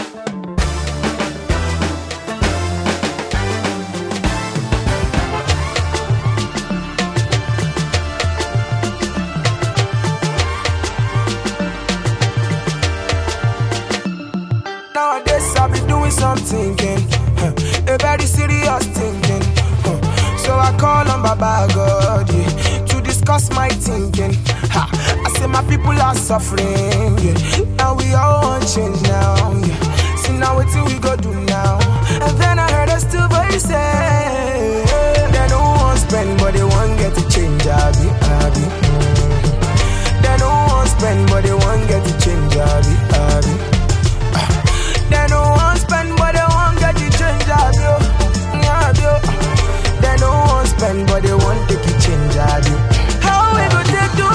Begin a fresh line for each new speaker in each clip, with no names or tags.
Nowadays I be doing something, a very serious thinking. So I call on Baba God, yeah, to discuss my thinking. I say my people are suffering, yeah, and we all want change now. Yeah. See now what we go do now. And then I heard a still voice say, they don't want spend, but they want get to change. Abi. They don't want spend, but they want get to change. Abi. They don't want spend, but they want get the change. They don't want spend, but they want take it change. How we go take do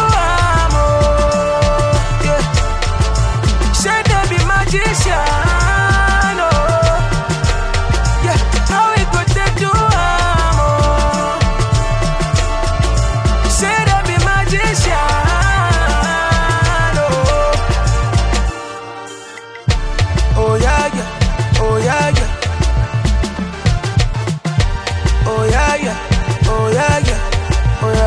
yeah. Should they be magician? Oh, yeah. How we go take do should they be magician? Oh yeah, yeah, oh yeah, yeah. Oh yeah, yeah, oh yeah, yeah, oh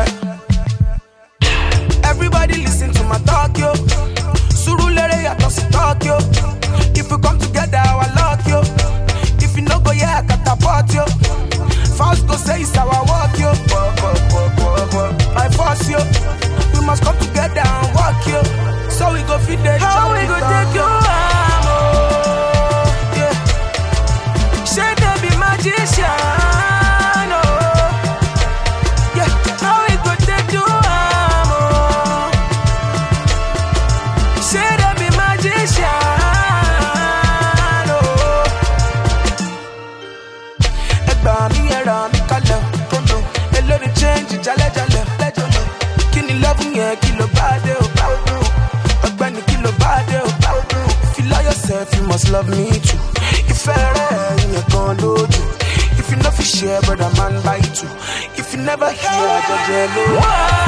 yeah. Everybody listen to my talk, yo. Surulere ya tosi talk, yo. If we come together, I lock, yo. If you no go, yeah, I catapult, yo. Fast go say it's our work, yo. I force, yo. We must come together and work, yo. So we go feed the how we go take you yeah. Should they be magician? Oh, yeah. How we go take you should they be magician? Oh, Eba mi era mi kale, kono. Hello the change, jale. Kini love me, kilo bade o. If you love yourself, you must love me too. If you're gonna do, if you know for share, brother man by two. If you never hear, wow,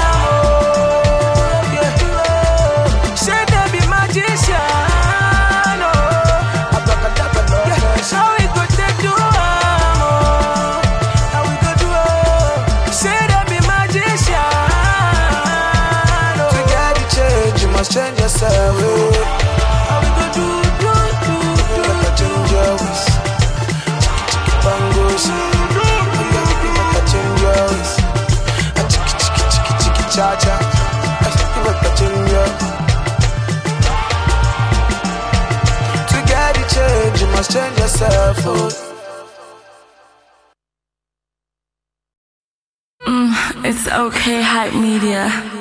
yeah. Should they be magician? Oh, yeah. Shall we go take you? How we go do? Should they be magician? To get the change, you must change yourself. How we go do? You gotta change your ways. Bangos. You gotta change your ways. Chiki cha cha. You gotta change your. To get the change, you must change yourself.
It's okay, Hype Media.